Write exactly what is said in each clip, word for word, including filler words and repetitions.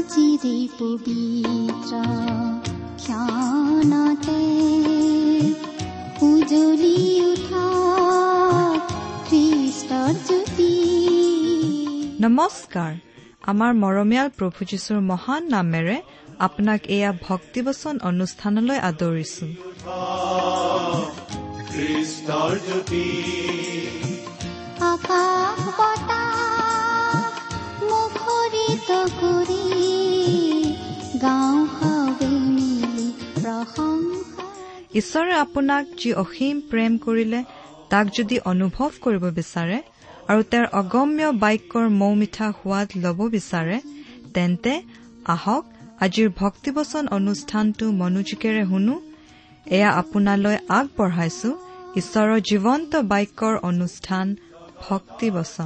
আজিৰে পবিত্ৰ ক্ষণতে উজলি উঠা খ্ৰীষ্টৰ জ্যোতি। নমস্কাৰ। আমাৰ মৰমীয়াল প্ৰভু যীশুৰ মহান নামেৰে আপোনাক এয়া ভক্তিবচন অনুষ্ঠানলৈ আদৰিছো। আকাশ বতাহ মুখৰিত কৰি গাঁও হাৱেলি প্ৰশংসা। ঈশ্বৰে আপোনাক যি অসীম প্ৰেম কৰিলে তাক যদি অনুভৱ কৰিব বিচাৰে আৰু তেওঁৰ অগম্য বাক্যৰ মৌ মিঠা সোৱাদ লব বিচাৰে, তেন্তে আহক আজিৰ ভক্তিবচন অনুষ্ঠানটো মনোযোগেৰে শুনো। এয়া আপোনালৈ আগবঢ়াইছো ঈশ্বৰৰ জীৱন্ত বাক্যৰ অনুষ্ঠান ভক্তিবচন।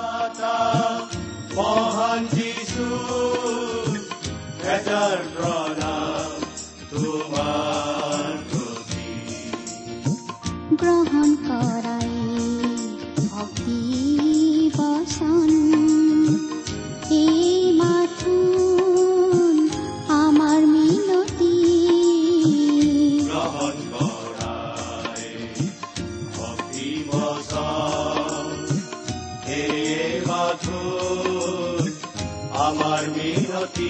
গ্ৰহণ কৰাই ভক্তি বচন এই মাথো আমাৰ মিনতি। গ্ৰহণ কৰাই ভক্তি বচন এই মাথো আমাৰ মিনতি।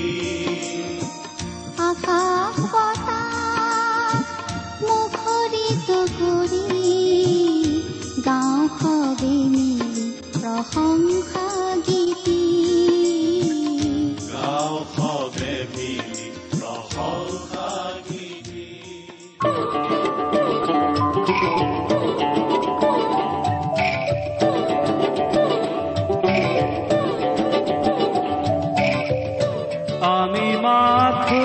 আকাশ বতাহ মুখৰিত কৰি গাঁও হাৱেলি প্ৰশংসা গীতি। গাঁও হাৱেলি প্ৰশংসা গীতি। আমি মাথো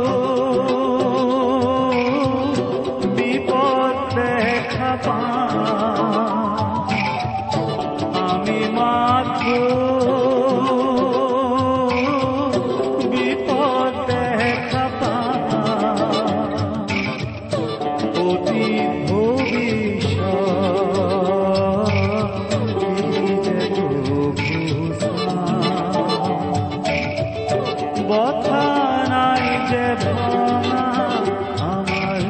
বিপদ দেখা পাওঁ, আমি মাথো বিপদ দেখা পাওঁ, অতি বথা নাই যে ভঙা আমার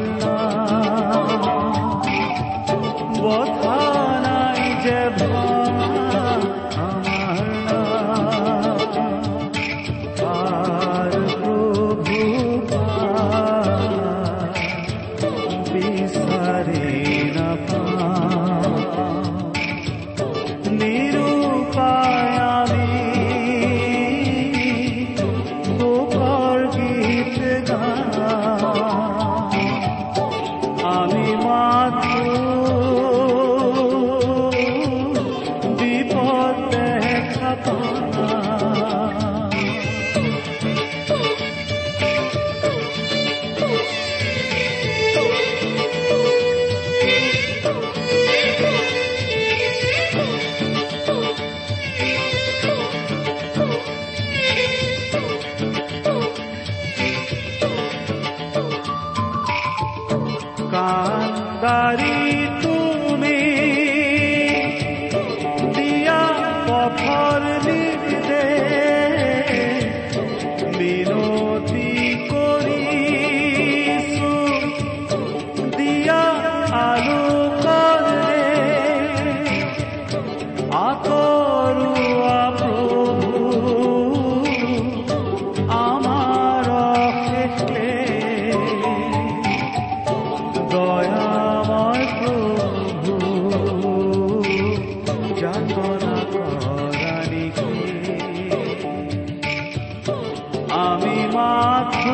বথা নাই যে ভঙা আমার আর প্রভু বিচারে না পাও নিরুপায় আমি আমি মাথো বিপদ দেখা কান্দারি তুমি দিয়া পথর নিতে বিনতি করিছো দিয়া আলোকরে আতৰুৱা প্ৰভু আমাৰ শেষে দয়াময় প্রভু যাতনা করানিকে আমি মাথো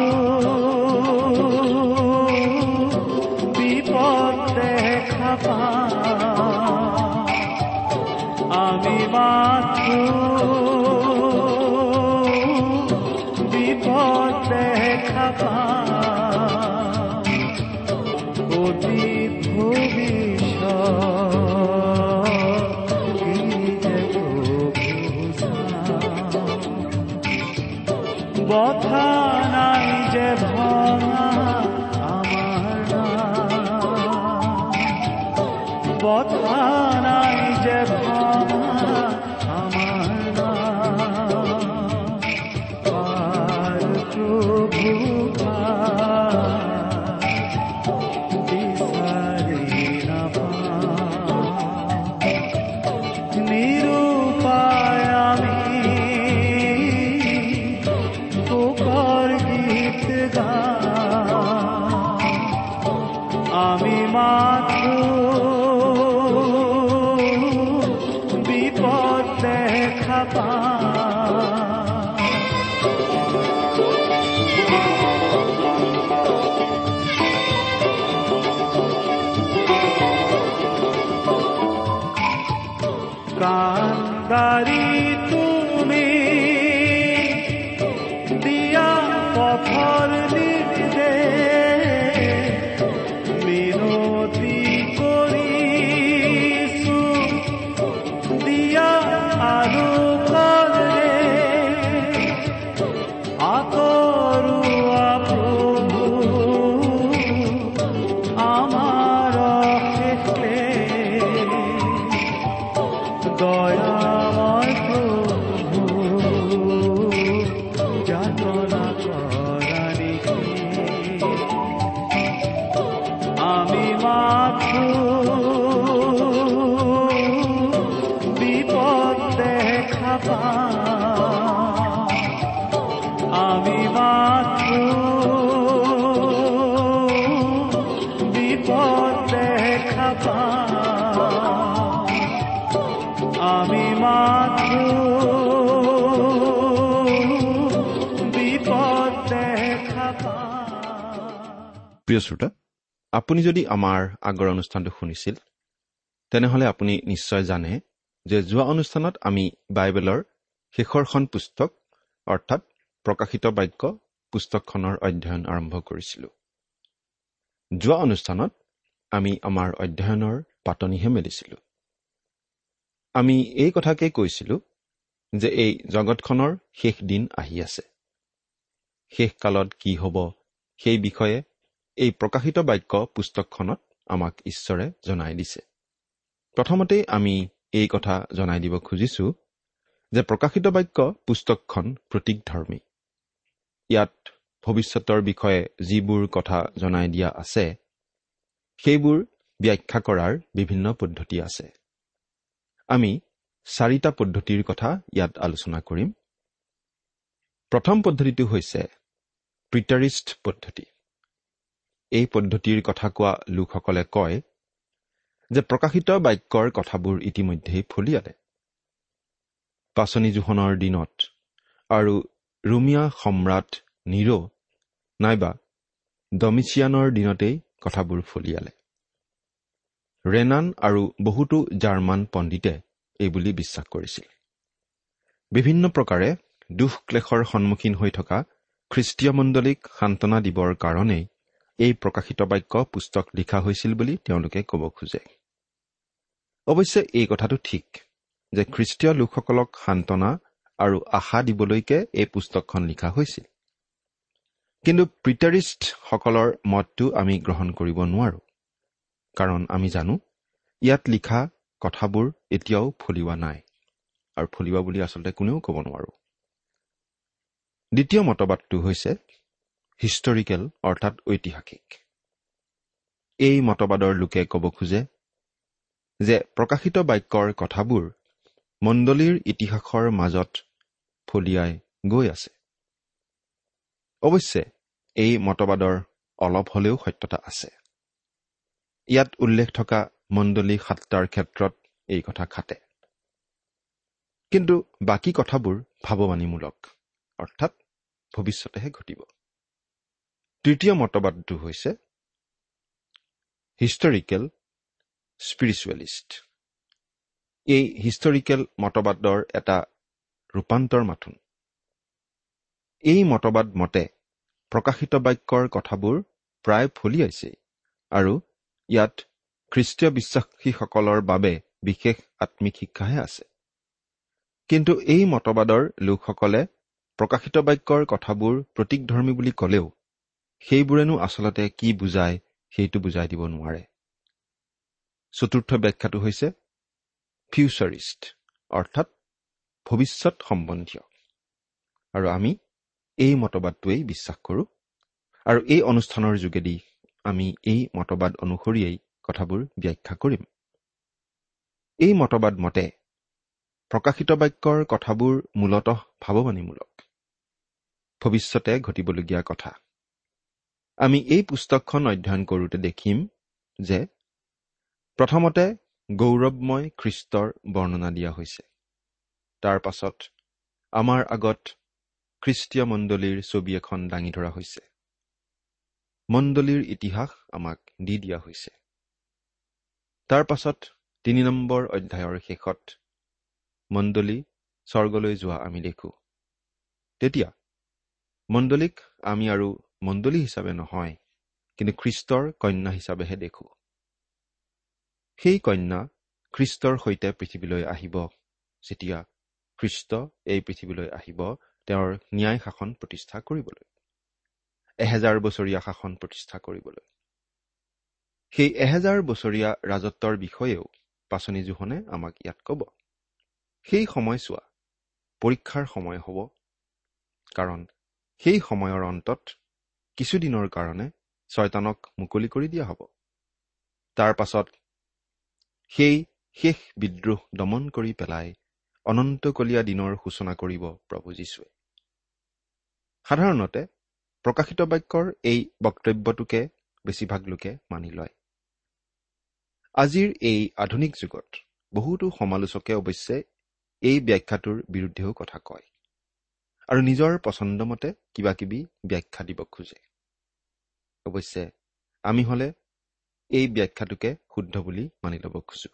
বিপদ দেখা পাওঁ, আমি মাথো বিপদ দেখা পাওঁ, অতি বথা নাই যে ভঙা আমার বথা নাই যে ভঙা আমার প্ৰভু বিচাৰি নাপাওঁ, নিৰুপায় আমি শোকৰ গীত গাওঁ, আমি মাথো বিপদ দেখা পাওঁ। কান্দাৰী তুমি দিয়া পথৰ নিৰ্দেশ, মিনতি কৰিছো দিয়া আৰু কৰে, আঁতৰোৱা প্ৰভু আমাৰ শেষে, দয়াময় প্ৰভু যাতনা কৰা নেকি, আমি মাথো বিপদ দেখা পাওঁ, আমি মাথো বিপদ দেখা পাওঁ, আমি মাথো বিপদ দেখা পাওঁ। প্ৰিয় শ্ৰোতা, আপুনি যদি আমাৰ আগৰ অনুষ্ঠানটো শুনিছিল তেনেহলে আপুনি নিশ্চয় জানে যে যোৱা অনুষ্ঠানত আমি বাইবেলৰ শেষৰখন পুস্তক অৰ্থাৎ প্ৰকাশিত বাক্য পুস্তকখনৰ অধ্যয়ন আৰম্ভ কৰিছিলো। যোৱা অনুষ্ঠানত আমি আমাৰ অধ্যয়নৰ পাতনিহে মেলিছিলো। আমি এই কথাকে কৈছিলো যে এই জগতখনৰ শেষ দিন আহি আছে। শেষ কালত কি হ'ব সেই বিষয়ে এই প্ৰকাশিত বাক্য পুস্তকখনত আমাক ঈশ্বৰে জনাই দিছে। প্ৰথমতে আমি এই কথা জনাই দিব খুজিছো যে প্ৰকাশিত বাক্য পুস্তকখন প্ৰতীকধৰ্মী। ইয়াত ভৱিষ্যতৰ বিষয়ে যিবোৰ কথা জনাই দিয়া আছে সেইবোৰ ব্যাখ্যা কৰাৰ বিভিন্ন পদ্ধতি আছে। আমি চাৰিটা পদ্ধতিৰ কথা ইয়াত আলোচনা কৰিম। প্ৰথম পদ্ধতিটো হৈছে প্ৰিটাৰিষ্ট পদ্ধতি। এই পদ্ধতিৰ কথা কোৱা লোকসকলে কয় যে প্ৰকাশিত বাক্যৰ কথাবোৰ ইতিমধ্যেই ফলিয়ালে। পাচনি জোহনৰ দিনত আৰু ৰোমিয়া সম্ৰাট নিৰো নাইবা ডমিচিয়ানৰ দিনতেই কথাবোৰ ফলিয়ালে। ৰেনান আৰু বহুতো জাৰ্মান পণ্ডিতে এইবুলি বিশ্বাস কৰিছিল। বিভিন্ন প্ৰকাৰে দুখ ক্লেশৰ সন্মুখীন হৈ থকা খ্ৰীষ্টীয় মণ্ডলীক সান্তনা দিবৰ কাৰণেই এই প্ৰকাশিত বাক্য পুস্তক লিখা হৈছিল বুলি তেওঁলোকে ক'ব খোজে। অৱশ্যে এই কথাটো ঠিক যে খ্ৰীষ্টীয় লোকসকলক সান্তনা আৰু আশা দিবলৈকে এই পুস্তকখন লিখা হৈছিল। কিন্তু প্ৰিটাৰিষ্টসকলৰ মতটো আমি গ্ৰহণ কৰিব নোৱাৰো, কাৰণ আমি জানো ইয়াত লিখা কথাবোৰ এতিয়াও ফলিওৱা নাই, আৰু ফলিওৱা বুলি আচলতে কোনেও ক'ব নোৱাৰো। দ্বিতীয় মতবাদটো হৈছে হিষ্টৰিকেল অৰ্থাৎ ঐতিহাসিক। এই মতবাদৰ লোকে ক'ব খোজে যে প্ৰকাশিত বাক্যৰ কথাবোৰ মণ্ডলীৰ ইতিহাসৰ মাজত ফলিয়াই গৈ আছে। অৱশ্যে এই মতবাদৰ অলপ হলেও সত্যতা আছে। ইয়াত উল্লেখ থকা মণ্ডলী সাতটাৰ ক্ষেত্ৰত এই কথা খাটে, কিন্তু বাকী কথাবোৰ ভাৱবাণীমূলক অৰ্থাৎ ভৱিষ্যতেহে ঘটিব। তৃতীয় মতবাদটো হৈছে হিষ্টৰিকেল স্পিৰিচুৱেলিষ্ট। এই হিষ্টৰিকেল মতবাদৰ এটা ৰূপান্তৰ মাথোন। এই মতবাদ মতে প্ৰকাশিত বাক্যৰ কথাবোৰ প্ৰায় ফলিয়াইছে আৰু ইয়াত খ্ৰীষ্টীয় বিশ্বাসীসকলৰ বাবে বিশেষ আত্মিক শিক্ষাহে আছে। কিন্তু এই মতবাদৰ লোকসকলে প্ৰকাশিত বাক্যৰ কথাবোৰ প্ৰতীকধৰ্মী বুলি ক'লেও সেইবোৰেনো আচলতে কি বুজায় সেইটো বুজাই দিব নোৱাৰে। চতুৰ্থ ব্যাখ্যাটো হৈছে ফিউচাৰিষ্ট অৰ্থাৎ ভৱিষ্যত সম্বন্ধীয়। আৰু আমি এই মতবাদটোৱেই বিশ্বাস কৰোঁ আৰু এই অনুষ্ঠানৰ যোগেদি আমি এই মতবাদ অনুসৰিয়েই কথাবোৰ ব্যাখ্যা কৰিম। এই মতবাদ মতে প্ৰকাশিত বাক্যৰ কথাবোৰ মূলতঃ ভাৱবাণীমূলক, ভৱিষ্যতে ঘটিবলগীয়া কথা। আমি এই পুস্তকখন অধ্যয়ন কৰোঁতে দেখিম যে প্ৰথমতে গৌৰৱময় খ্ৰীষ্টৰ বৰ্ণনা দিয়া হৈছে। তাৰ পাছত আমাৰ আগত খ্ৰীষ্টীয় মণ্ডলীৰ ছবি এখন দাঙি ধৰা হৈছে। মণ্ডলীৰ ইতিহাস আমাক দি দিয়া হৈছে। তাৰ পাছত তিনি নম্বৰ অধ্যায়ৰ শেষত মণ্ডলী স্বৰ্গলৈ যোৱা আমি দেখো। তেতিয়া মণ্ডলীক আমি আৰু মণ্ডলী হিচাপে নহয়, কিন্তু খ্ৰীষ্টৰ কন্যা হিচাপেহে দেখো। সেই কন্যা খ্ৰীষ্টৰ সৈতে পৃথিৱীলৈ আহিব, যেতিয়া খ্ৰীষ্ট এই পৃথিৱীলৈ আহিব তেওঁৰ ন্যায় শাসন প্ৰতিষ্ঠা কৰিবলৈ, এহেজাৰ বছৰীয়া শাসন প্ৰতিষ্ঠা কৰিবলৈ। সেই এহেজাৰ বছৰীয়া ৰাজত্বৰ বিষয়েও পাচনি জোহনে আমাক ইয়াত ক'ব। সেই সময়ছোৱা পৰীক্ষাৰ সময় হ'ব, কাৰণ সেই সময়ৰ অন্তত কিছুদিনৰ কাৰণে শয়তানক মুকলি কৰি দিয়া হ'ব। তাৰ পাছত সেই শেষ বিদ্ৰোহ দমন কৰি পেলাই অনন্তকলীয়া দিনৰ সূচনা কৰিব প্ৰভু যীশুৱে। সাধাৰণতে প্ৰকাশিত বাক্যৰ এই বক্তব্যটোকে বেছিভাগ লোকে মানি লয়। আজিৰ এই আধুনিক যুগত বহুতো সমালোচকে অৱশ্যে এই ব্যাখ্যাটোৰ বিৰুদ্ধেও কথা কয় আৰু নিজৰ পচন্দমতে কিবা কিবি ব্যাখ্যা দিব খোজে। অৱশ্যে আমি হলে এই ব্যাখ্যাটোকে শুদ্ধ বুলি মানি ল'ব খোজো।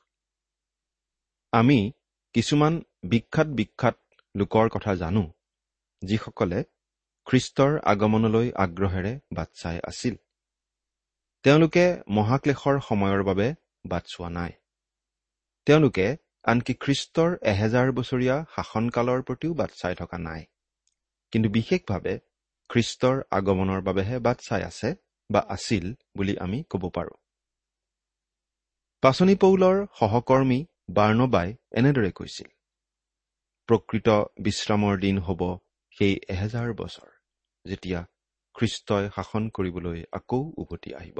আমি কিছুমান বিখ্যাত বিখ্যাত লোকৰ কথা জানো, যিসকলে খ্ৰীষ্টৰ আগমনলৈ আগ্ৰহেৰে বাট চাই আছিল। তেওঁলোকে মহাক্লেশৰ সময়ৰ বাবে বাট চোৱা নাই। তেওঁলোকে আনকি খ্ৰীষ্টৰ এহেজাৰ বছৰীয়া শাসনকালৰ প্ৰতিও বাট চাই থকা নাই, কিন্তু বিশেষভাৱে খ্ৰীষ্টৰ আগমনৰ বাবেহে বাট চাই আছে বা আছিল বুলি আমি ক'ব পাৰোঁ। পাচনি পৌলৰ সহকৰ্মী বাৰ্ণবাই এনেদৰে কৈছিল, প্ৰকৃত বিশ্ৰামৰ দিন হ'ব সেই এহেজাৰ বছৰ, যেতিয়া খ্ৰীষ্টই শাসন কৰিবলৈ আকৌ উভতি আহিব।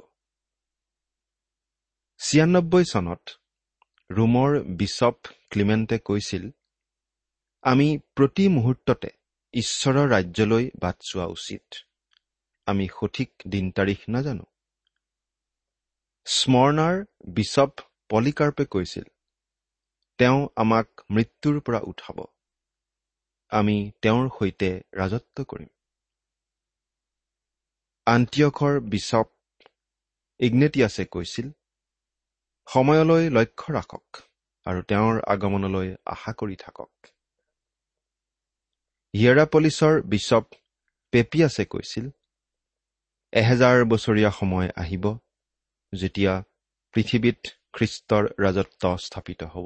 ছিয়ান্নব্বৈ চনত ৰোমৰ বিশ্বপ ক্লিমেণ্টে কৈছিল, আমি প্ৰতি মুহূৰ্ততে ঈশ্বৰৰ ৰাজ্যলৈ বাট চোৱা উচিত। আমি সঠিক দিন তাৰিখ নাজানো। স্মৰ্ণাৰ বিশ্বপ পলিকাৰ্পে কৈছিল, তেওঁ আমাক মৃত্যুৰ পৰা উঠাব। আমি তেওঁৰ সৈতে ৰাজত্ব কৰিম। আন্তিয়খৰ বিশ্বপ ইগনেটিয়াছে কৈছিল, সময়লৈ লক্ষ্য ৰাখক আৰু তেওঁৰ আগমনলৈ আশা কৰি থাকক। হিয়েৰাপলিছৰ বিশ্বপ পেপিয়াছে কৈছিল, এহেজাৰ বছৰীয়া সময় আহিব, যেতিয়া পৃথিৱীত খ্ৰীষ্টৰ ৰাজত্ব স্থাপিত হ'ব।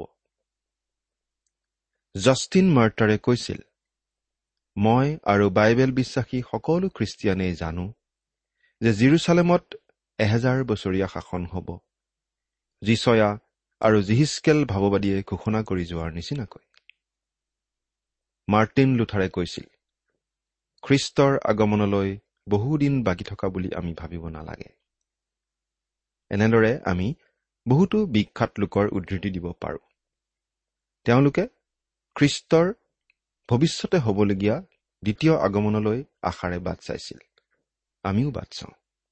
জাষ্টিন মাৰ্টাৰে কৈছিল, মই আৰু বাইবেল বিশ্বাসী সকলো খ্ৰীষ্টিয়ানেই জানো যে জেৰুচালেমত এহেজাৰ বছৰীয়া শাসন হ'ব, যিচয়া আৰু জিহিচকেল ভাৱবাদীয়ে ঘোষণা কৰি যোৱাৰ নিচিনাকৈ। মাৰ্টিন লুথাৰে কৈছিল, খ্ৰীষ্টৰ আগমনলৈ বহুদিন বাকী থকা বুলি আমি ভাবিব নালাগে। এনেদৰে আমি বহুতো বিখ্যাত লোকৰ উদ্ধৃতি দিব পাৰোঁ। তেওঁলোকে খ্ৰীষ্টৰ ভৱিষ্যতে হ'বলগীয়া দ্বিতীয় আগমনলৈ আশাৰে বাট চাইছিল। আমিও বাট চাওঁ।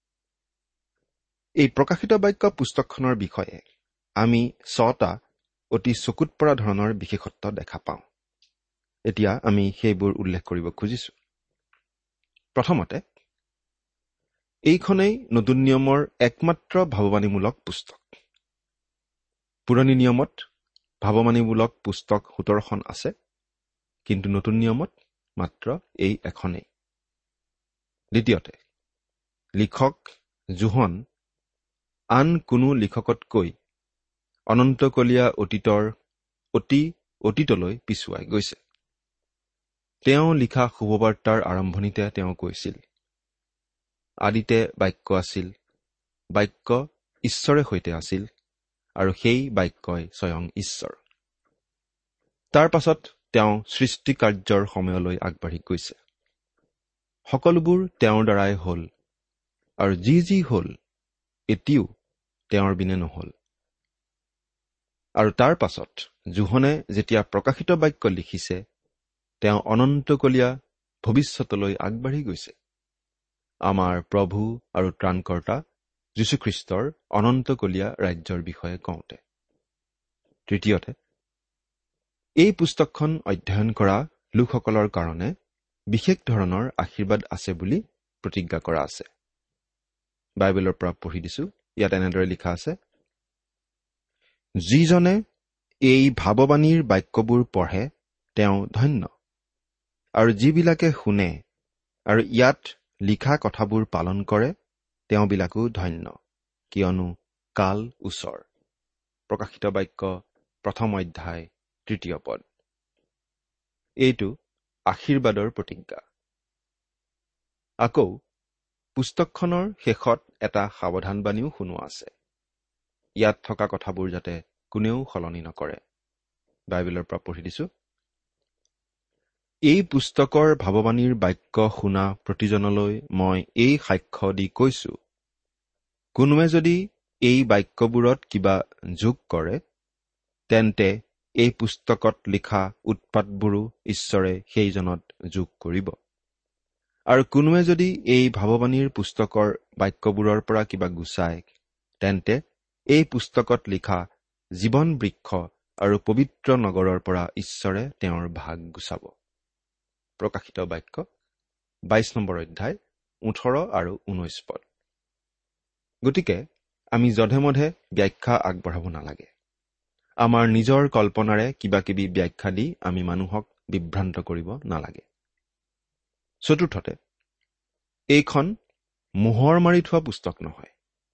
এই প্ৰকাশিত বাক্য পুস্তকখনৰ বিষয়ে আমি ছটা অতি চকুত পৰা ধৰণৰ বিশেষত্ব দেখা পাওঁ। এতিয়া আমি সেইবোৰ উল্লেখ কৰিব খুজিছো। প্ৰথমতে, এইখনেই নতুন নিয়মৰ একমাত্ৰ ভাৱবাণীমূলক পুস্তক। পুৰণি নিয়মত ভাৱবাণীমূলক পুস্তক সোতৰখন আছে, কিন্তু নতুন নিয়মত মাত্ৰ এই এখনেই। দ্বিতীয়তে, লিখক জোহন আন কোনো লিখকতকৈ অনন্তকলীয়া অতীতৰ অতি অতীতলৈ পিছুৱাই গৈছে। তেওঁ লিখা শুভবাৰ্তাৰ আৰম্ভণিতে তেওঁ কৈছিল, আদিতে বাক্য আছিল, বাক্য ঈশ্বৰে সৈতে আছিল, আৰু সেই বাক্যই স্বয়ং ঈশ্বৰ। তাৰ পাছত তেওঁ সৃষ্টি কাৰ্যৰ সময়লৈ আগবাঢ়ি গৈছে। সকলোবোৰ তেওঁৰ দ্বাৰাই হ'ল, আৰু যি যি হ'ল এতিয়াও তেওঁৰ বিনে নহ'ল। আৰু তাৰ পাছত জোহনে যেতিয়া প্ৰকাশিত বাক্য লিখিছে, তেওঁ অনন্তকলীয়া ভৱিষ্যতলৈ আগবাঢ়ি গৈছে, আমাৰ প্ৰভু আৰু ত্ৰাণকৰ্তা যীশুখ্ৰীষ্টৰ অনন্তকলীয়া ৰাজ্যৰ বিষয়ে কওঁতে। তৃতীয়তে, এই পুস্তকখন অধ্যয়ন কৰা লোকসকলৰ কাৰণে বিশেষ ধৰণৰ আশীৰ্বাদ আছে বুলি প্ৰতিজ্ঞা কৰা আছে। বাইবেলৰ পৰা পঢ়ি দিছো। ইয়াত এনেদৰে লিখা আছে, যিজনে এই ভাৱবাণীৰ বাক্যবোৰ পঢ়ে তেওঁ ধন্য, আৰু যিবিলাকে শুনে আৰু ইয়াত লিখা কথাবোৰ পালন কৰে তেওঁবিলাকো ধন্য, কিয়নো কাল ওচৰ। প্ৰকাশিত বাক্য প্ৰথম অধ্যায় তৃতীয় পদ। এইটো আশীৰ্বাদৰ প্ৰতিজ্ঞা। আকৌ পুস্তকখনৰ শেষত এটা সাৱধানবাণীও শুনোৱা আছে। ইয়াত থকা কথাবোৰ যাতে কোনেও সলনি নকৰে। বাইবেলৰ পৰা পঢ়ি দিছো। এই পুস্তকৰ ভাৱবাণীৰ বাক্য শুনা প্ৰতিজনলৈ মই এই সাক্ষ্য দি কৈছো, কোনোৱে যদি এই বাক্যবোৰত কিবা যোগ কৰে, তেন্তে এই পুস্তকত লিখা উৎপাতবোৰো ঈশ্বৰে সেইজনত যোগ কৰিব। আৰু কোনোৱে যদি এই ভাৱবাণীৰ পুস্তকৰ বাক্যবোৰৰ পৰা কিবা গুচায়, তেন্তে এই পুস্তকত লিখা জীৱন বৃক্ষ আৰু পবিত্ৰ নগৰৰ পৰা ঈশ্বৰে তেওঁৰ ভাগ গুচাব। প্ৰকাশিত বাক্য বাইশ নম্বৰ অধ্যায় ওঠৰ আৰু ঊনৈশ পদ। গতিকে আমি যধে মধে ব্যাখ্যা আগবঢ়াব নালাগে। আমাৰ নিজৰ কল্পনাৰে কিবা কিবি ব্যাখ্যা দি আমি মানুহক বিভ্ৰান্ত কৰিব নালাগে। চতুৰ্থতে, এইখন মোহৰ মাৰি থোৱা পুস্তক নহয়।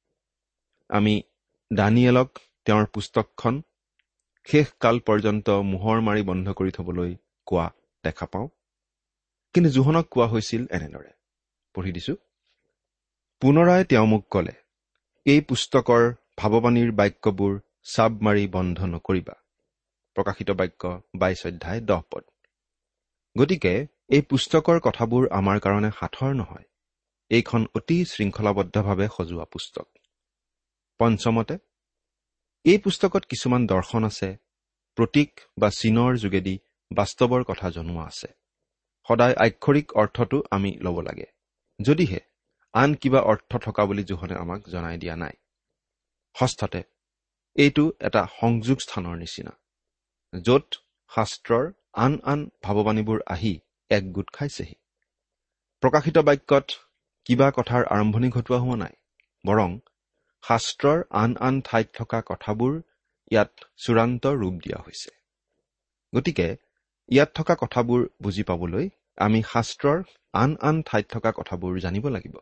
আমি দানিয়েলক তেওঁৰ পুস্তকখন শেষ কাল পৰ্যন্ত মোহৰ মাৰি বন্ধ কৰি থবলৈ কোৱা দেখা পাওঁ। কিন্তু জোহনক কোৱা হৈছিল এনেদৰে। পঢ়ি দিছো। পুনৰাই তেওঁ মোক ক'লে, এই পুস্তকৰ ভাৱবাণীৰ বাক্যবোৰ চাব মাৰি বন্ধ নকৰিবা। প্ৰকাশিত বাক্য বাইশ অধ্যায় দহ পদ। গতিকে এই পুস্তকৰ কথাবোৰ আমাৰ কাৰণে সাঁথৰ নহয়। এইখন অতি শৃংখলাবদ্ধভাৱে সজোৱা পুস্তক। পঞ্চমতে, এই পুস্তকত কিছুমান দৰ্শন আছে, প্ৰতীক বা চিনৰ যোগেদি বাস্তৱৰ কথা জনোৱা আছে। সদায় আক্ষৰিক অৰ্থটো আমি ল'ব লাগে, যদিহে আন কিবা অৰ্থ থকা বুলি জোহনে আমাক জনাই দিয়া নাই। ষষ্ঠতে, এইটো এটা সংযোগ স্থানৰ নিচিনা, য'ত শাস্ত্ৰৰ আন আন ভাৱবাণীবোৰ আহি একগোট খাইছেহি। প্ৰকাশিত বাক্যত কিবা কথাৰ আৰম্ভণি ঘটোৱা হোৱা নাই, বৰং শাস্ত্ৰৰ আন আন ঠাইত থকা কথাবোৰ ইয়াত চূড়ান্ত ৰূপ দিয়া হৈছে। গতিকে ইয়াত থকা কথাবোৰ বুজি পাবলৈ আমি শাস্ত্ৰৰ আন আন ঠাইত থকা কথাবোৰ জানিব লাগিব।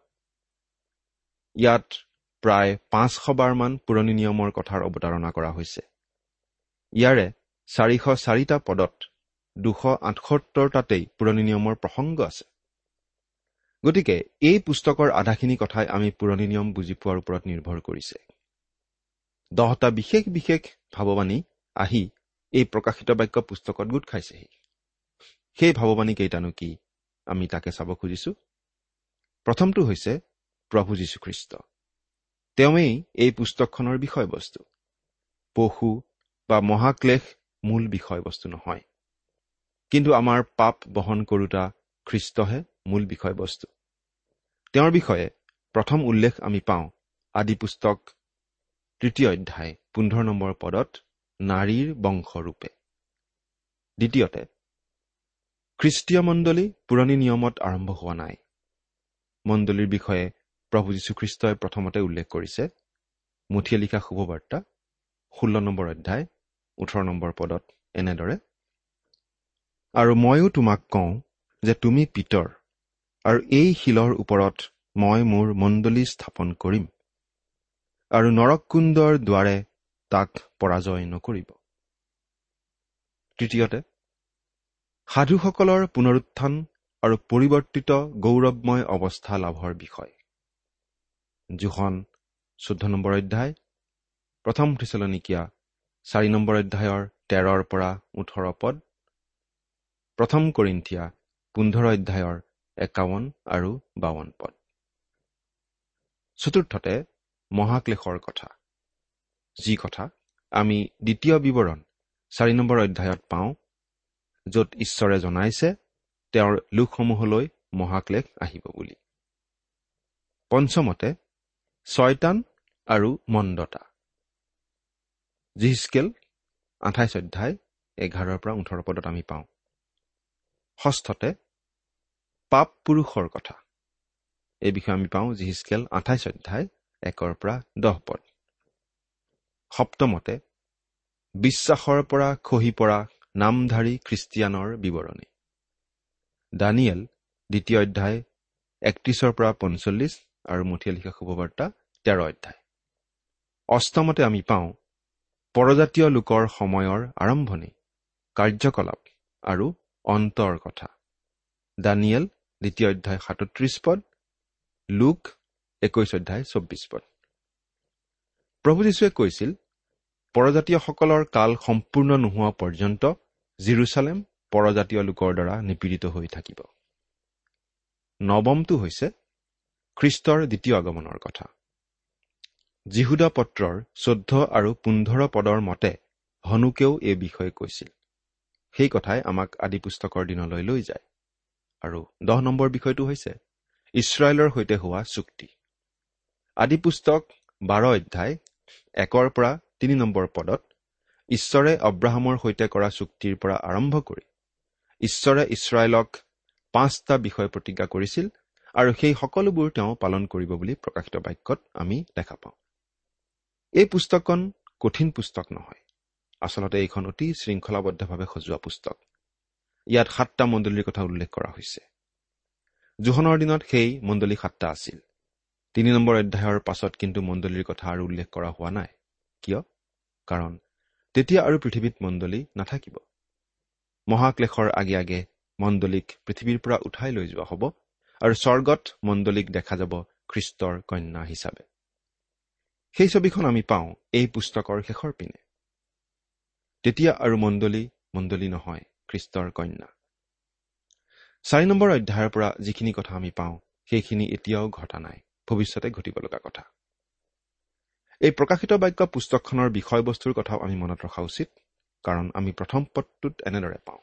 ইয়াত প্ৰায় পাঁচশ বাৰমান পুৰণি নিয়মৰ কথাৰ অৱতাৰণা কৰা হৈছে। ইয়াৰে চাৰিশ চাৰিটা পদত দুশ আঠসত্তৰটাতেই পুৰণি নিয়মৰ প্ৰসংগ আছে। গতিকে এই পুস্তকৰ আধাখিনি কথাই আমি পুৰণি নিয়ম বুজি পোৱাৰ ওপৰত নিৰ্ভৰ কৰিছে। দহটা বিশেষ বিশেষ ভাৱবাণী আহি এই প্ৰকাশিত বাক্য পুস্তকত গোট খাইছেহি। সেই ভাৱবাণী কেইটানো কি, আমি তাকে চাব খুজিছো। প্ৰথমটো হৈছে প্ৰভু যীশুখ্ৰীষ্ট। তেওঁৱেই এই পুস্তকখনৰ বিষয়বস্তু। পশু বা মহাক্লেশ মূল বিষয়বস্তু নহয়, কিন্তু আমাৰ পাপ বহন কৰোতা খ্ৰীষ্টহে মূল বিষয়বস্তু। তেওঁৰ বিষয়ে প্ৰথম উল্লেখ আমি পাওঁ আদি পুস্তক তৃতীয় অধ্যায় পোন্ধৰ নম্বৰ পদত নাৰীৰ বংশৰূপে। দ্বিতীয়তে, খ্ৰীষ্টীয় মণ্ডলী পুৰণি নিয়মত আৰম্ভ হোৱা নাই। মণ্ডলীৰ বিষয়ে প্ৰভু যীশুখ্ৰীষ্টই প্ৰথমতে উল্লেখ কৰিছে মুঠিয়ে লিখা শুভবাৰ্তা ষোল্ল নম্বৰ অধ্যায় ওঠৰ নম্বৰ পদত এনেদৰে, আৰু ময়ো তোমাক কওঁ যে তুমি পিতৰ, আৰু এই শিলৰ ওপৰত মই মোৰ মণ্ডলী স্থাপন কৰিম, আৰু নৰককুণ্ডৰ দ্বাৰে তাক পৰাজয় নকৰিব। তৃতীয়তে, সাধুসকলৰ পুনৰুত্থান আৰু পৰিৱৰ্তিত গৌৰৱময় অৱস্থা লাভৰ বিষয়। জোহন চৈধ্য নম্বৰ অধ্যায়, প্ৰথম থিছালনিকিয়া চাৰি নম্বৰ অধ্যায়ৰ তেৰৰ পৰা ওঠৰ পদ, প্ৰথম কৰিন্থিয়া পোন্ধৰ অধ্যায়ৰ একাৱন্ন আৰু বাৱন্ন পদ। চতুৰ্থতে মহাক্লেশৰ কথা, যি কথা আমি দ্বিতীয় বিৱৰণ চাৰি নম্বৰ অধ্যায়ত পাওঁ, য'ত ঈশ্বৰে জনাইছে তেওঁৰ লোকসমূহলৈ মহাক্লেশ আহিব বুলি। পঞ্চমতে ছয়তান আৰু মন্দতা, যিহিজকেল আঠাইছ অধ্যায় এঘাৰৰ পৰা ওঠৰ পদত আমি পাওঁ। ষষ্ঠতে পাপ পুৰুষৰ কথা, এই বিষয়ে আমি পাওঁ যিহিজকেল আঠাইছ অধ্যায় একৰ পৰা দহ পদ। সপ্তমতে বিশ্বাসৰ পৰা খহি পৰা নামধাৰী খ্ৰীষ্টিয়ানৰ বিৱৰণী, দানিয়েল দ্বিতীয় অধ্যায় একত্ৰিশৰ পৰা পঞ্চল্লিছ আৰু মথিয়া লিখা শুভবাৰ্তা তেৰ অধ্যায়। অষ্টমতে আমি পাওঁ পৰজাতীয় লোকৰ সময়ৰ আৰম্ভণি, কাৰ্যকলাপ আৰু অন্তৰ কথা, দানিয়েল দ্বিতীয় অধ্যায় সাতত্ৰিশ পদ, লুক একৈশ অধ্যায় চৌব্বিছ পদ। প্ৰভু যীশুৱে কৈছিল, পৰজাতীয়সকলৰ কাল সম্পূৰ্ণ নোহোৱা পৰ্যন্ত জেৰুচালেম পৰজাতীয় লোকৰ দ্বাৰা নিপীড়িত হৈ থাকিব। নৱমটো হৈছে খ্ৰীষ্টৰ দ্বিতীয় আগমনৰ কথা। যিহুদা পত্ৰৰ চৈধ্য আৰু পোন্ধৰ পদৰ মতে হনুকেও এই বিষয়ে কৈছিল। সেই কথাই আমাক আদি পুস্তকৰ দিনলৈ লৈ যায়। আৰু দহ নম্বৰ বিষয়টো হৈছে ইছৰাইলৰ সৈতে হোৱা চুক্তি। আদি পুস্তক বাৰ অধ্যায় একৰ পৰা তিনি নম্বৰ পদত ঈশ্বৰে অব্ৰাহামৰ সৈতে কৰা চুক্তিৰ পৰা আৰম্ভ কৰি ঈশ্বৰে ইছৰাইলক পাঁচটা বিষয় প্ৰতিজ্ঞা কৰিছিল আৰু সেই সকলোবোৰ তেওঁ পালন কৰিব বুলি প্ৰকাশিত বাক্যত আমি দেখা পাওঁ। এই পুস্তকখন কঠিন পুস্তক নহয়, আচলতে এইখন অতি শৃংখলাবদ্ধভাৱে সজোৱা পুস্তক। ইয়াত সাতটা মণ্ডলীৰ কথা উল্লেখ কৰা হৈছে। জোহনৰ দিনত সেই মণ্ডলী সাতটা আছিল। তিনি নম্বৰ অধ্যায়ৰ পাছত কিন্তু মণ্ডলীৰ কথা আৰু উল্লেখ কৰা হোৱা নাই। কিয়? কাৰণ তেতিয়া আৰু পৃথিৱীত মণ্ডলী নাথাকিব। মহাক্লেশৰ আগে আগে মণ্ডলীক পৃথিৱীৰ পৰা উঠাই লৈ যোৱা হ'ব আৰু স্বৰ্গত মণ্ডলীক দেখা যাব খ্ৰীষ্টৰ কন্যা হিচাপে। সেই ছবিখন আমি পাওঁ এই পুস্তকৰ শেষৰ পিনে। তেতিয়া আৰু মণ্ডলী মণ্ডলী নহয়, খ্ৰীষ্টৰ কন্যা। চাৰি নম্বৰ অধ্যায়ৰ পৰা যিখিনি কথা আমি পাওঁ সেইখিনি এতিয়াও ঘটা নাই, ভৱিষ্যতে ঘটিব লগা কথা। এই প্ৰকাশিত বাক্য পুস্তকখনৰ বিষয়বস্তুৰ কথাও আমি মনত ৰখা উচিত, কাৰণ আমি প্ৰথম পদটোত এনেদৰে পাওঁ,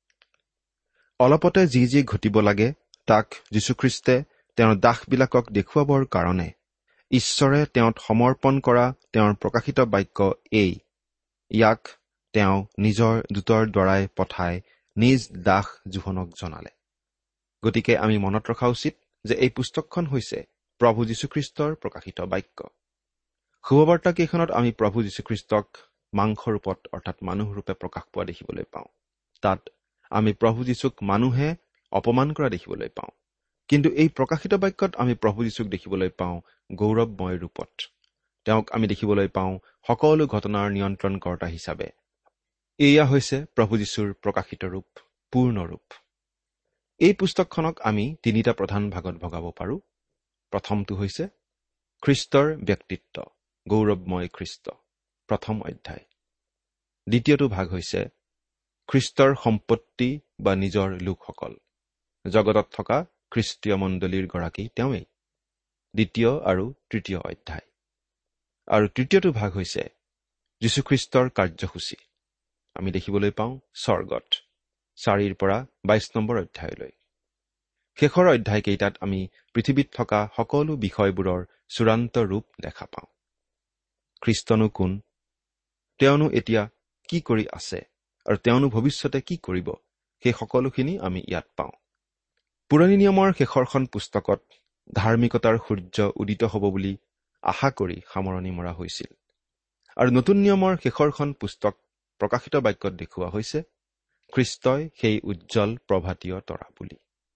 অলপতে যি যি ঘটিব লাগে তাক যীশুখ্ৰীষ্টে তেওঁৰ দাসবিলাকক দেখুৱাবৰ কাৰণে ঈশ্বৰে তেওঁত সমৰ্পণ কৰা তেওঁৰ প্ৰকাশিত বাক্য এই, ইয়াক তেওঁ নিজৰ দূতৰ দ্বাৰাই পঠাই নিজ দাস জোহনক জনালে। গতিকে আমি মনত ৰখা উচিত যে এই পুস্তকখন হৈছে প্ৰভু যীশুখ্ৰীষ্টৰ প্ৰকাশিত বাক্য। শুভবাৰ্তা কেইখনত আমি প্ৰভু যীশুখ্ৰীষ্টক মাংস ৰূপত অৰ্থাৎ মানুহ ৰূপে প্ৰকাশ পোৱা দেখিবলৈ পাওঁ। তাত আমি প্ৰভু যীশুক মানুহে অপমান কৰা দেখিবলৈ পাওঁ, কিন্তু এই প্ৰকাশিত বাক্যত আমি প্ৰভু যীশুক দেখিবলৈ পাওঁ গৌৰৱময় ৰূপত। তেওঁক আমি দেখিবলৈ পাওঁ সকলো ঘটনাৰ নিয়ন্ত্ৰণকৰ্তা হিচাপে। এয়া হৈছে প্ৰভু যীশুৰ প্ৰকাশিত ৰূপ, পূৰ্ণ ৰূপ। এই পুস্তকখনক আমি তিনিটা প্ৰধান ভাগত ভগাব পাৰোঁ। প্ৰথমটো হৈছে খ্ৰীষ্টৰ ব্যক্তিত্ব, গৌৰৱময় খ্ৰীষ্ট, প্ৰথম অধ্যায়। দ্বিতীয়টো ভাগ হৈছে খ্ৰীষ্টৰ সম্পত্তি বা নিজৰ লোকসকল, জগতত থকা খ্ৰীষ্টীয় মণ্ডলীৰ গৰাকী তেওঁৱেই, দ্বিতীয় আৰু তৃতীয় অধ্যায়। আৰু তৃতীয়টো ভাগ হৈছে যীশুখ্ৰীষ্টৰ কাৰ্যসূচী। আমি দেখিবলৈ পাওঁ স্বৰ্গত, চাৰিৰ পৰা বাইশ নম্বৰ অধ্যায়লৈ। শেষৰ অধ্যায়কেইটাত আমি পৃথিৱীত থকা সকলো বিষয়বোৰৰ চূড়ান্ত ৰূপ দেখা পাওঁ। খ্ৰীষ্টনো কোন, তেওঁনো এতিয়া কি কৰি আছে আৰু তেওঁনো ভৱিষ্যতে কি কৰিব, সেই সকলোখিনি আমি ইয়াত পাওঁ। পুৰণি নিয়মৰ শেষৰখন পুস্তকত ধাৰ্মিকতাৰ সূৰ্য উদিত হ'ব বুলি আশা কৰি সামৰণি মৰা হৈছিল, আৰু নতুন নিয়মৰ শেষৰখন পুস্তক প্ৰকাশিত বাক্যত দেখুওৱা হৈছে খ্ৰীষ্টই সেই উজ্জ্বল প্ৰভাতীয় তৰা বুলি।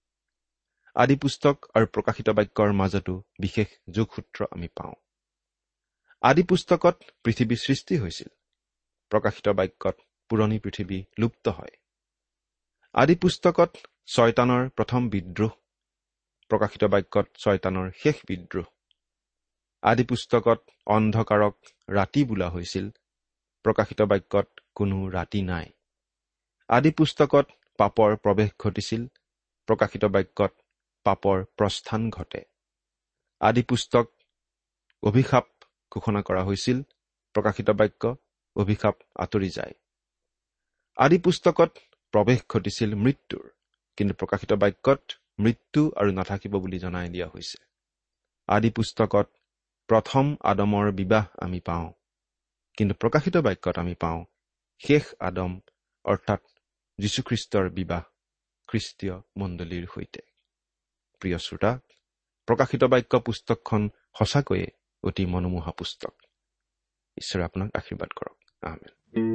আদি পুস্তক আৰু প্ৰকাশিত বাক্যৰ মাজতো বিশেষ যোগসূত্ৰ আমি পাওঁ। আদি পুস্তকত পৃথিৱী সৃষ্টি হৈছিল, প্ৰকাশিত বাক্যত পুৰণি পৃথিৱী লুপ্ত হয়। আদি পুস্তকত ছয়তানৰ প্ৰথম বিদ্ৰোহ, প্ৰকাশিত বাক্যত ছয়তানৰ শেষ বিদ্ৰোহ। আদি পুস্তকত অন্ধকাৰক ৰাতি বোলা হৈছিল, প্ৰকাশিত বাক্যত কোনো ৰাতি নাই। আদি পুস্তকত পাপৰ প্ৰৱেশ ঘটিছিল, প্ৰকাশিত বাক্যত পাপৰ প্ৰস্থান ঘটে। আদি পুস্তক অভিশাপ ঘোষণা কৰা হৈছিল, প্ৰকাশিত বাক্য অভিশাপ আঁতৰি যায়। আদি পুস্তকত প্ৰৱেশ ঘটিছিল মৃত্যুৰ, কিন্তু প্ৰকাশিত বাক্যত মৃত্যু আৰু নাথাকিব বুলি জনাই দিয়া হৈছে। আদি পুস্তকত প্ৰথম আদমৰ বিবাহ আমি পাওঁ, কিন্তু প্ৰকাশিত বাক্যত আমি পাওঁ শেষ আদম অৰ্থাৎ যীশুখ্ৰীষ্টৰ বিবাহ খ্ৰীষ্টীয় মণ্ডলীৰ সৈতে। প্ৰিয় শ্ৰোতা, প্ৰকাশিত বাক্য পুস্তকখন সঁচাকৈয়ে অতি মনোমোহা পুস্তক। ঈশ্বৰে আপোনাক আশীৰ্বাদ কৰক। আমেন।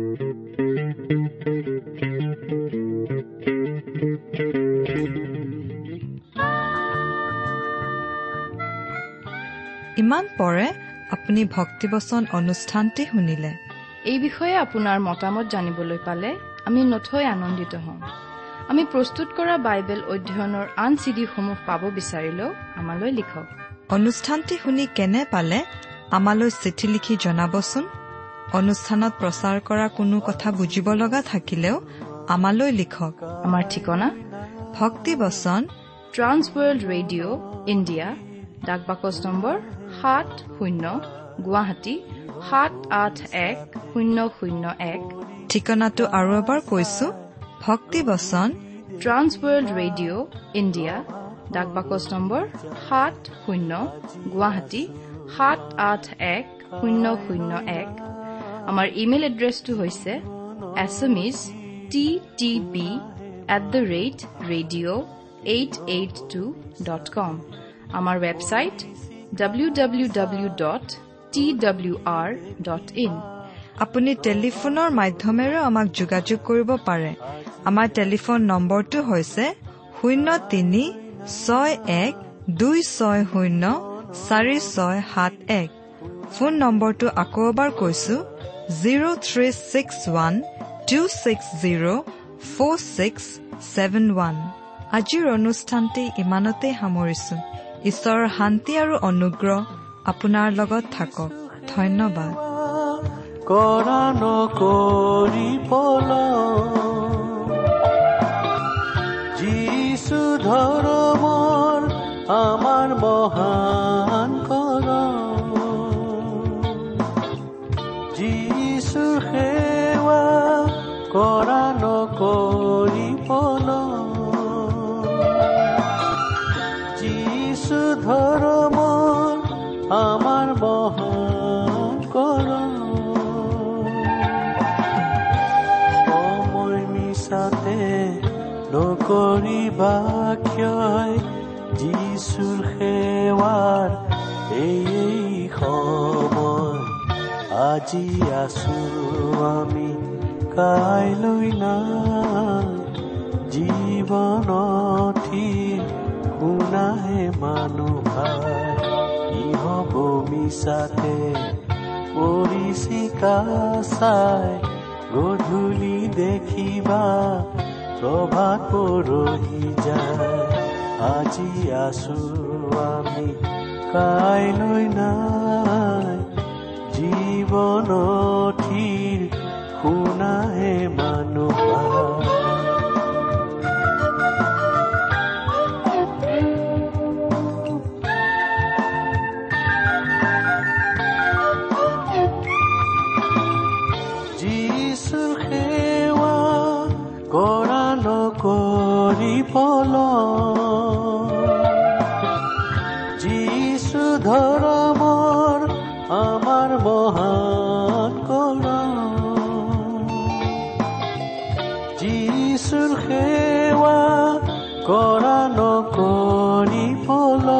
ইমান পৰে আপুনি ভক্তিবচন অনুষ্ঠানটি শুনিলে। এই বিষয়ে আপোনাৰ মতামত জানিবলৈ পালে আমি নথৈ আনন্দিত হ'ম। আমি প্ৰস্তুত কৰা বাইবেল অধ্যয়নৰ আন চিডিসমূহ পাব বিচাৰিলেও আমালৈ লিখক। অনুষ্ঠানটি শুনি কেনে পালে আমালৈ চিঠি লিখি জনাবচোন। অনুষ্ঠানত প্ৰচাৰ কৰা কোনো কথা বুজিব লগা থাকিলেও আমালৈ লিখক। আমাৰ ঠিকনা ভক্তিবচন, ট্ৰান্স ৱৰ্ল্ড ৰেডিঅ' ইণ্ডিয়া, ডাক বাকচ নম্বৰ সাত শূন্য গুৱাহাটী সাত আঠ এক শূন্য শূন্য এক। ঠিকনাটো আৰু এবাৰ কৈছো, ভক্তিবচন, ট্ৰান্স ৱৰ্ল্ড ৰেডিঅ' ইণ্ডিয়া, ডাক বাকচ নম্বৰ সাত শূন্য গুৱাহাটী সাত আঠ এক শূন্য শূন্য এক। আমাৰ ইমেইল এড্ৰেছটো হৈছে SMEZ T T B at the rate radio' eight eight two dot com. আমাৰ website W W W dot T W R dot in. আপুনি টেলিফোনৰ মাধ্যমেৰেও আমাক যোগাযোগ কৰিব পাৰে। আমাৰ টেলিফোন নম্বৰটো হৈছে শূন্য তিনি ছয় এক দুই ছয় শূন্য চাৰি ছয় সাত এক। ফোন নম্বৰটো আকৌ এবাৰ কৈছো, zero' three six one two six zero' four six seven one. আজিৰ অনুষ্ঠানটি ইমানতে সামৰিছো। ঈশ্বৰৰ শান্তি আৰু অনুগ্ৰহ আপোনাৰ লগত থাকক। ধন্যবাদ। কৰা নকৰিবল যিছু ধৰ্মৰ আমাৰ মহান কৰ, যিছুৰ সেৱা কৰা নকৰিবল যিছু ধৰ্মৰ আমাৰ মহান কৰ। সময় মিছাতে নকৰিবা ক্ষয়, যিছুৰ সেৱাৰ এই সময় আজি আছো আমি, কাইলৈ নাই জীৱনথি শুনাহে মানুহ ভাই। ই হ'ব মিছাতে পৰিচিকা চাই, গধূলি দেখিবা প্ৰভাত পৰহি যায়। আজি আছো আমি, কাইলৈ নাই জীৱনথিৰ শুনাহে মানুহ ভাই। কৰিবল যিছু ধৰ্মৰ আমাৰ মহান কৰ, যিছুৰ সেৱা কৰা নকৰিবল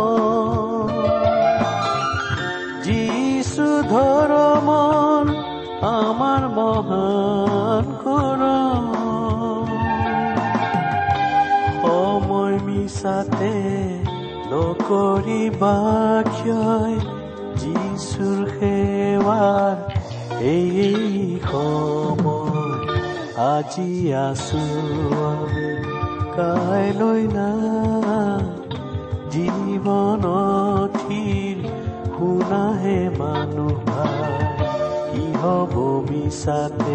যিছু ধৰ্মৰ আমাৰ মহান কৰ। সময় মিছাতে নকৰিবা ক্ষয়, যিছুৰ সেৱাৰ এই সময় আজি আছো আমি, কাইলৈ নাই জীৱনথিৰ শুনাহে মানুহ ভাই। কি হ'ব মিছাতে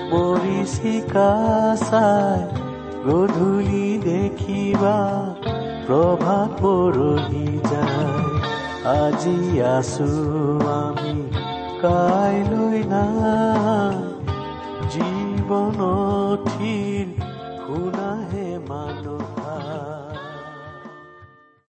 পৰিচিকা চাই, গধূলি দেখিবা প্ৰভাত পৰহি যায়। আজি আছো আমি কাইলৈ নাই, জীৱন থিৰ